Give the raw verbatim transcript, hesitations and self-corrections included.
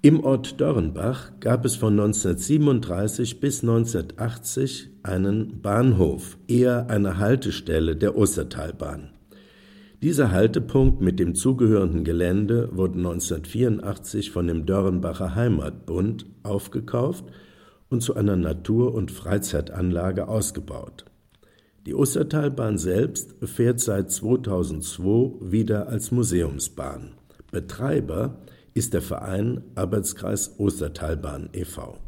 Im Ort Dörrenbach gab es von neunzehnhundertsiebenunddreißig bis neunzehnhundertachtzig einen Bahnhof, eher eine Haltestelle der Ostertalbahn. Dieser Haltepunkt mit dem zugehörenden Gelände wurde neunzehnhundertvierundachtzig von dem Dörrenbacher Heimatbund aufgekauft und zu einer Natur- und Freizeitanlage ausgebaut. Die Ostertalbahn selbst fährt seit zweitausendzwei wieder als Museumsbahn. Betreiber ist der Verein Arbeitskreis Ostertalbahn e V